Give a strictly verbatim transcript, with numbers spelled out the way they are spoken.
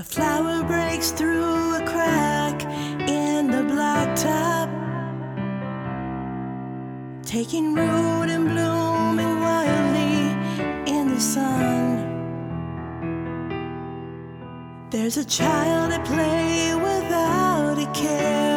A flower breaks through a crack in the blacktop, taking root and blooming wildly in the sun. There's a child at play without a care